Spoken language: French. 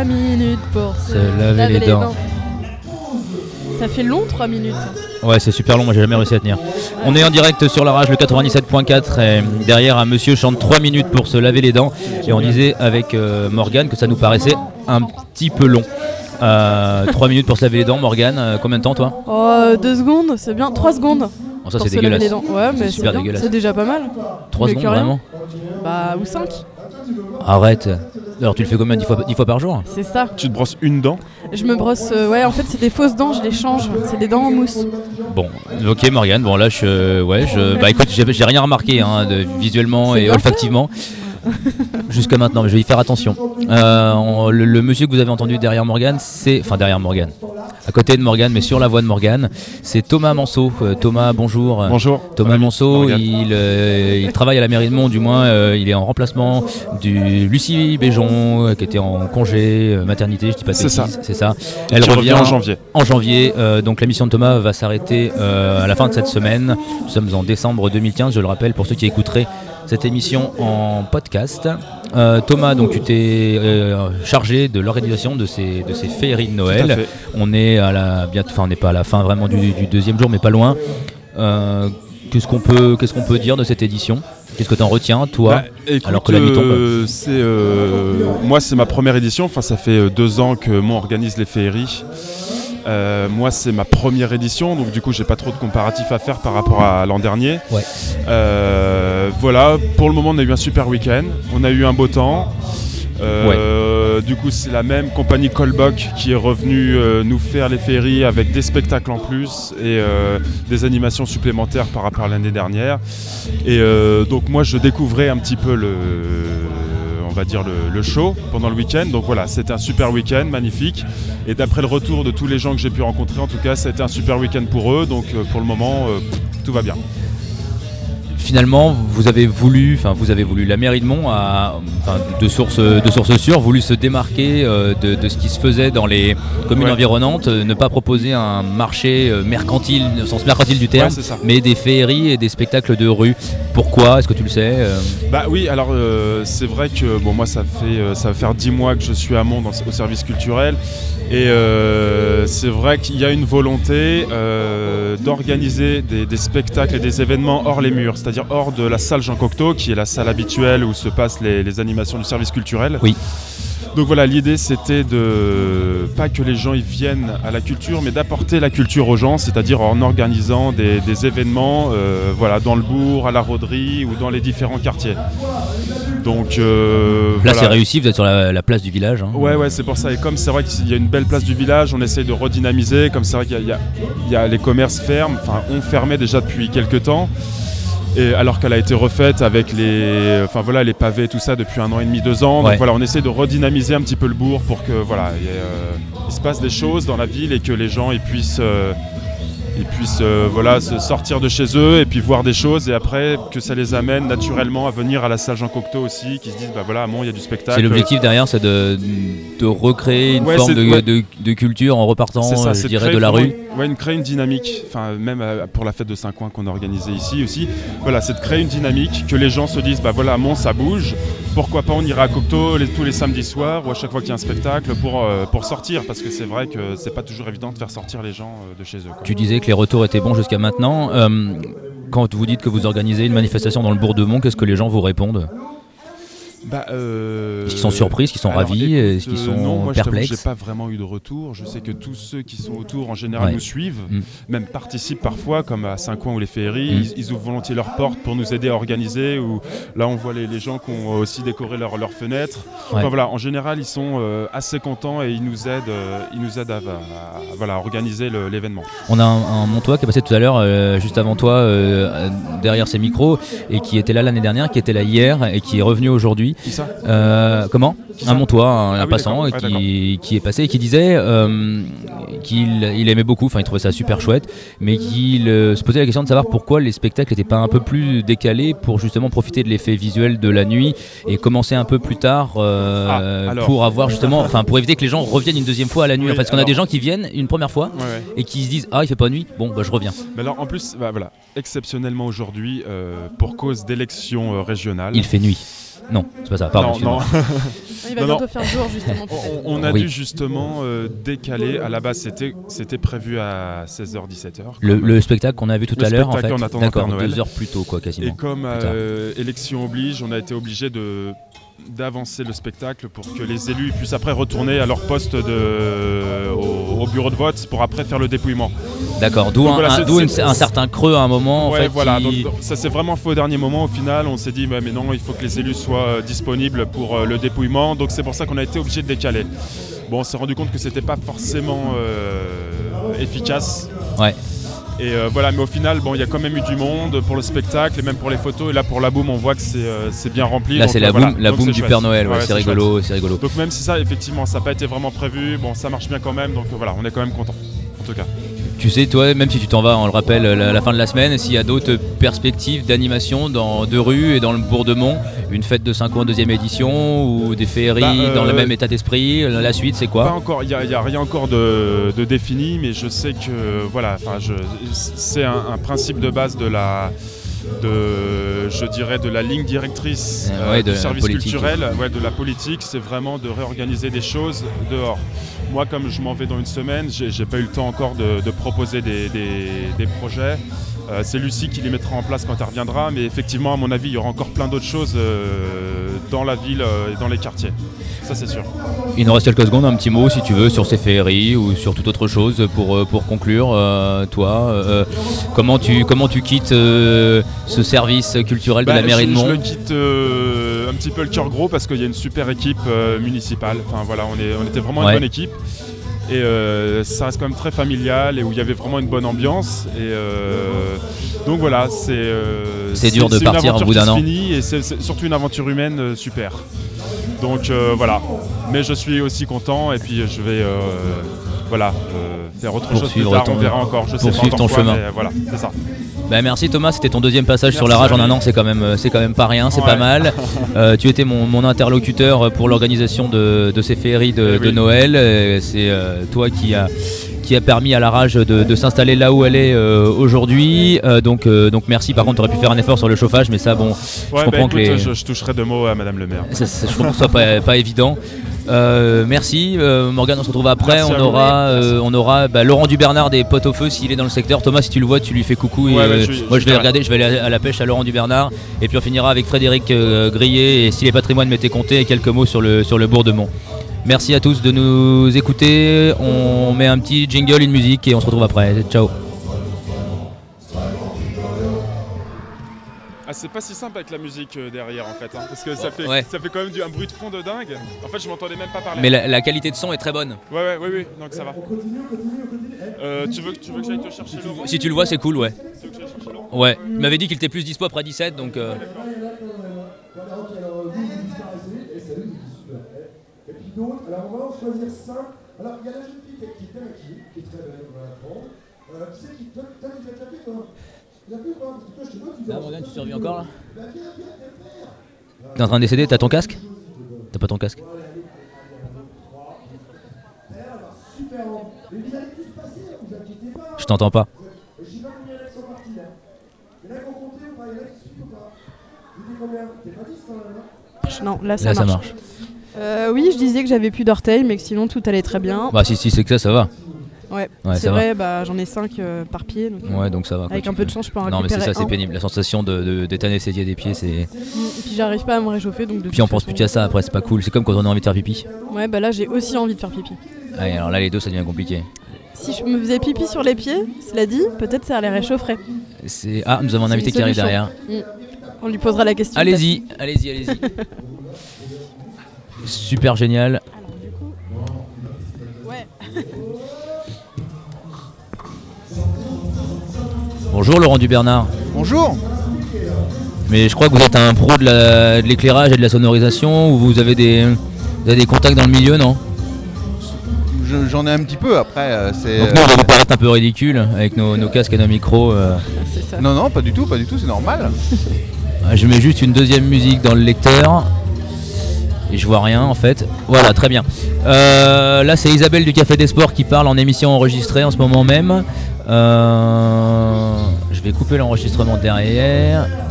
3 minutes pour se laver les dents. Ça fait long 3 minutes. Ouais, c'est super long, moi j'ai jamais réussi à tenir. On est en direct sur la rage, le 97.4, et derrière un monsieur chante 3 minutes pour se laver les dents. Et on disait avec Morgane que ça nous paraissait un petit peu long. 3 minutes pour se laver les dents, Morgane, combien de temps toi? 2 secondes, c'est bien. 3 secondes. Bon, ça c'est dégueulasse. Ouais, mais c'est bien, c'est déjà pas mal. 3 secondes vraiment? Bah, ou 5. Arrête. Alors tu le fais combien? 10 fois par jour? C'est ça. Tu te brosses une dent? Je me brosse, ouais, en fait c'est des fausses dents, je les change. C'est des dents en mousse. Bon, ok Morgane, bon là bah écoute, j'ai rien remarqué visuellement et olfactivement. Jusqu'à maintenant, mais je vais y faire attention. Le monsieur que vous avez entendu derrière Morgane, à côté de Morgane, mais sur la voix de Morgane, c'est Thomas Manceau. Thomas, bonjour. Bonjour. Thomas Manceau, il travaille à la mairie de Mont, du moins il est en remplacement du Lucie Béjon, qui était en congé maternité, je dis pas de bêtises, c'est ça. Elle revient en janvier. Donc la mission de Thomas va s'arrêter à la fin de cette semaine. Nous sommes en décembre 2015, je le rappelle pour ceux qui écouteraient cette émission en podcast. Thomas, donc tu t'es chargé de l'organisation de ces féeries de Noël. On est on n'est pas à la fin vraiment du deuxième jour, mais pas loin. Qu'est-ce qu'on peut dire de cette édition? Qu'est-ce que tu en retiens, toi, écoute, alors que la nuit tombe? Moi, c'est ma première édition. Enfin, ça fait 2 ans que moi organise les féeries. Moi c'est ma première édition, donc du coup j'ai pas trop de comparatifs à faire par rapport à l'an dernier. Ouais. Voilà, pour le moment on a eu un super week-end, on a eu un beau temps. Du coup c'est la même compagnie Colbock qui est revenue nous faire les féeries avec des spectacles en plus et des animations supplémentaires par rapport à l'année dernière. Et donc moi je découvrais un petit peu le show pendant le week-end. Donc voilà, c'était un super week-end, magnifique. Et d'après le retour de tous les gens que j'ai pu rencontrer, en tout cas, ça a été un super week-end pour eux. Donc pour le moment, tout va bien. Finalement, vous avez voulu, la mairie de Mont, de source sûre, voulu se démarquer de ce qui se faisait dans les communes environnantes, ne pas proposer un marché mercantile, au sens mercantile du terme, mais des féeries et des spectacles de rue. Pourquoi? Est-ce que tu le sais? Bah oui, alors c'est vrai que moi ça va faire 10 mois que je suis à Mont au service culturel. Et c'est vrai qu'il y a une volonté d'organiser des spectacles et des événements hors les murs, c'est-à-dire hors de la salle Jean Cocteau, qui est la salle habituelle où se passent les animations du service culturel. Oui. Donc voilà, l'idée c'était de pas que les gens y viennent à la culture, mais d'apporter la culture aux gens, c'est-à-dire en organisant des événements dans le bourg, à la Rôderie ou dans les différents quartiers. Donc là c'est réussi, vous êtes sur la place du village. Hein. Ouais, c'est pour ça. Et comme c'est vrai qu'il y a une belle place du village, on essaye de redynamiser. Comme c'est vrai qu'il y a les commerces ont fermé déjà depuis quelques temps. Et alors qu'elle a été refaite avec les pavés et tout ça depuis 1 an et demi, 2 ans. Donc voilà, on essaie de redynamiser un petit peu le bourg pour que il se passe des choses dans la ville et que les gens puissent se sortir de chez eux et puis voir des choses, et après que ça les amène naturellement à venir à la salle Jean Cocteau aussi, qui se disent à Mont il y a du spectacle. C'est l'objectif derrière, c'est de recréer une forme de culture en repartant de la rue. Créer une dynamique, même pour la fête de Saint-Coin qu'on a organisée ici aussi, c'est de créer une dynamique, que les gens se disent à Mont ça bouge, pourquoi pas on ira à Cocteau tous les samedis soirs ou à chaque fois qu'il y a un spectacle pour sortir, parce que c'est vrai que c'est pas toujours évident de faire sortir les gens de chez eux. Tu disais que les retours étaient bons jusqu'à maintenant. Quand vous dites que vous organisez une manifestation dans le bourg de Mont, qu'est-ce que les gens vous répondent? Est-ce qu'ils sont surpris, est-ce qu'ils sont ravis, est-ce qu'ils sont perplexes? J'ai pas vraiment eu de retour. Je sais que tous ceux qui sont autour en général nous suivent, même participent parfois, comme à Saint-Coin ou les féeries. Ils ouvrent volontiers leurs portes pour nous aider à organiser. Ou là on voit les gens qui ont aussi décoré leurs fenêtres. En général ils sont assez contents et ils nous aident à organiser l'événement. On a un Montois qui est passé tout à l'heure, juste avant toi, derrière ses micros, et qui était là l'année dernière, qui était là hier et qui est revenu aujourd'hui. Qui ça? Comment? Un Montois, un passant qui est passé et qui disait qu'il aimait beaucoup, il trouvait ça super chouette, mais qu'il se posait la question de savoir pourquoi les spectacles n'étaient pas un peu plus décalés pour justement profiter de l'effet visuel de la nuit et commencer un peu plus tard pour avoir justement, pour éviter que les gens reviennent une deuxième fois à la nuit. Parce qu'on a des gens qui viennent une première fois et qui se disent il fait pas nuit, je reviens. Mais alors en plus, exceptionnellement aujourd'hui, pour cause d'élections régionales, il fait nuit. Non, c'est pas ça, pardon. Non. Il va bientôt faire jour, justement. On a dû justement décaler. À la base, c'était prévu à 16h-17h. Le spectacle qu'on a vu tout à l'heure, en fait. En attendant Père Noël. 2 heures plus tôt, quoi, quasiment. Et comme élection oblige, on a été obligé d'avancer le spectacle pour que les élus puissent après retourner à leur poste au bureau de vote pour après faire le dépouillement. D'accord, d'où un certain creux à un moment. Ouais, en fait, voilà, donc ça s'est vraiment fait au dernier moment. Au final, on s'est dit mais non, il faut que les élus soient disponibles pour le dépouillement. Donc c'est pour ça qu'on a été obligé de décaler. Bon, on s'est rendu compte que c'était pas forcément efficace. Ouais. Et voilà, mais au final, bon, il y a quand même eu du monde pour le spectacle et même pour les photos. Et là, pour la boum, on voit que c'est bien rempli. Là, donc, c'est la boum du Père Noël. Ouais, c'est rigolo, c'est rigolo. Donc même si ça, effectivement, ça n'a pas été vraiment prévu, bon, ça marche bien quand même. Donc voilà, on est quand même content, en tout cas. Tu sais, toi, même si tu t'en vas, on le rappelle, la fin de la semaine, s'il y a d'autres perspectives d'animation dans deux rues et dans le Bourg-de-Mont, une fête de 5 ans, 2e édition, ou des féeries dans le même état d'esprit, la suite, c'est quoi ? Pas encore, il n'y a rien encore de défini, mais je sais que voilà, c'est un principe de base de la ligne directrice du service culturel, de la politique, c'est vraiment de réorganiser des choses dehors. Moi, comme je m'en vais dans une semaine, j'ai pas eu le temps encore de proposer des projets. C'est Lucie qui les mettra en place quand elle reviendra, mais effectivement, à mon avis, il y aura encore plein d'autres choses dans la ville et dans les quartiers. Ça, c'est sûr. Il nous reste quelques secondes, un petit mot, si tu veux, sur ces féeries ou sur toute autre chose pour conclure. Toi, comment tu quittes ce service culturel de la mairie de Mont ? Je le quitte un petit peu le cœur gros parce qu'il y a une super équipe municipale. Enfin voilà, on était vraiment une bonne équipe. Et ça reste quand même très familial et où il y avait vraiment une bonne ambiance. Et donc voilà, c'est dur de partir au bout d'un an. Et c'est surtout une aventure humaine super. Donc voilà, mais je suis aussi content et puis je vais faire autre chose plus tard. On verra encore. Je sais pas ton chemin. Mais voilà, c'est ça. Bah merci Thomas, c'était ton 2e passage sur la rage en un an, c'est quand même pas rien, c'est pas mal. Tu étais mon interlocuteur pour l'organisation de ces féeries de Noël. C'est toi qui a permis à la rage de s'installer là où elle est aujourd'hui. Donc merci. Par contre, tu aurais pu faire un effort sur le chauffage, mais ça, bon, je comprends que je toucherai 2 mots à Madame le maire. Je comprends que ce soit pas évident. Merci Morgane, on se retrouve après. Merci on aura Laurent Dubernard des Potes au Feu s'il est dans le secteur. Thomas, si tu le vois, tu lui fais coucou. Et, moi je vais regarder, je vais aller à la pêche à Laurent Dubernard. Et puis on finira avec Frédéric Grillet et si les patrimoines m'étaient comptés et quelques mots sur le Bourg-de-Mont. Merci à tous de nous écouter. On met un petit jingle, une musique et on se retrouve après. Ciao. C'est pas si simple avec la musique derrière en fait, parce que ça fait quand même un bruit de fond de dingue. En fait, je m'entendais même pas parler. Mais la qualité de son est très bonne. Oui, donc ça va. Tu veux que j'aille te chercher Laurent ? Si tu le vois, c'est cool, ouais. Tu veux que j'aille chercher Laurent ? Ouais, il m'avait dit qu'il était plus dispo après 17, donc. Et puis d'autres, alors on va en choisir 5. Alors il y a la jeune fille qui est bien maquillée, qui est très belle, on va la prendre. Qui c'est qui. T'as déjà tapé toi ? Tu l'as fait ou pas ? Parce que toi je te vois, tu Morgane, tu survis encore là ? Viens, faire. T'es en train de décéder, t'as ton casque ? T'as pas ton casque ? Super, mais vous allez tous passer, vous inquiétez pas. Je t'entends pas. J'y vais combien là qui sont partis là ? Il y en a qui ont compté ou pas ? Il y en a qui suivent ou pas ? Vous dites combien ? T'es pas 10 quand même, Non, là ça marche. Oui, je disais que j'avais plus d'orteils, mais que sinon tout allait très bien. Bah si c'est que ça va. Ouais c'est vrai, j'en ai 5 par pied. Donc ça va. Avec un peu de chance, je peux en récupérer. Non, mais c'est ça, c'est pénible. La sensation d'être anesthésié des pieds, c'est. Et puis j'arrive pas à me réchauffer, donc. Puis on pense plus qu'à ça. Après, c'est pas cool. C'est comme quand on a envie de faire pipi. Ouais, là j'ai aussi envie de faire pipi. Ouais, alors là les deux, ça devient compliqué. Si je me faisais pipi sur les pieds, cela dit, peut-être ça les réchaufferait. Nous avons un invité qui arrive derrière. On lui posera la question. Allez-y. Super génial. Alors du coup, ouais. Bonjour Laurent Dubernard. Bonjour. Mais je crois que vous êtes un pro de l'éclairage et de la sonorisation, ou vous avez des contacts dans le milieu, non ? J'en ai un petit peu, après c'est... Donc nous on va vous paraître un peu ridicule avec nos casques et nos micros. C'est ça. Non, pas du tout, c'est normal. Je mets juste une 2e musique dans le lecteur. Et je vois rien en fait. Voilà, très bien. Là c'est Isabelle du Café des Sports qui parle en émission enregistrée en ce moment même. Je vais couper l'enregistrement derrière.